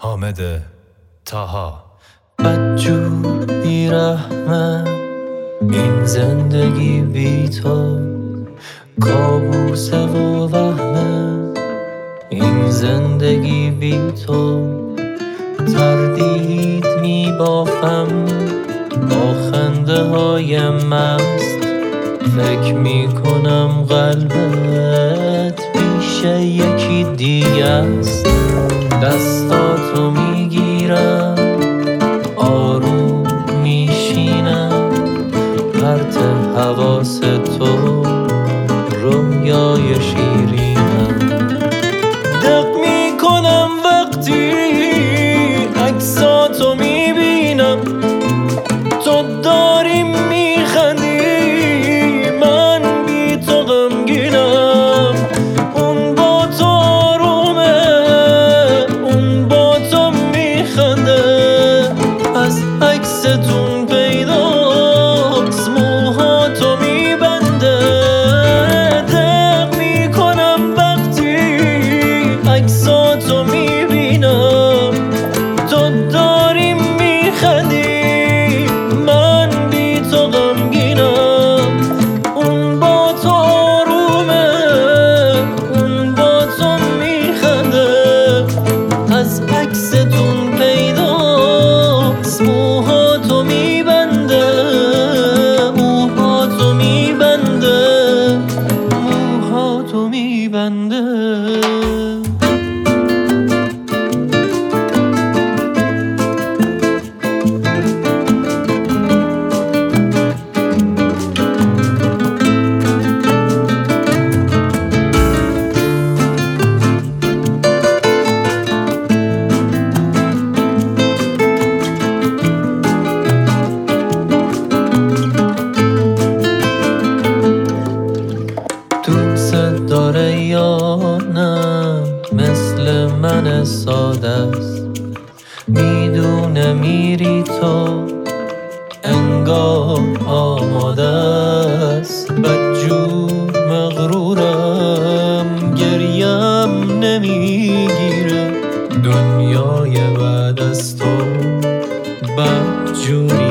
حامد طاها. بدجور بی‌رحمت این زندگی بی تو، کابوس و وهمه این زندگی بی تو. تردید میبافم با خنده های مست، فکر میکنم قلبت پیش یکی دیگه است. دستاتو میگیرم آروم میشینم، پرت حواس تو رویای شیرینم. دق میکنم وقتی عکساتو میبینم، تو داری میخندی من بی تو غمگینم. اون با تو آرومه اون با تو میخنده، از عکستون پیداست موهاتو میبنده. دق میکنم وقتی عکساتو میبینم، تو داری میخندی من بی تو غمگینم. اون با تو آرومه اون با تو میخنده، از عکستون پیداست موهاتو میبنده. موهاتو میبنده موهاتو میبنده. دوست داره یا نه مثل من ساده است، میدونه میری تو انگار آماده است. بدجور مغرورم گریم نمیگیره، دنیای بعد از تو بدجوری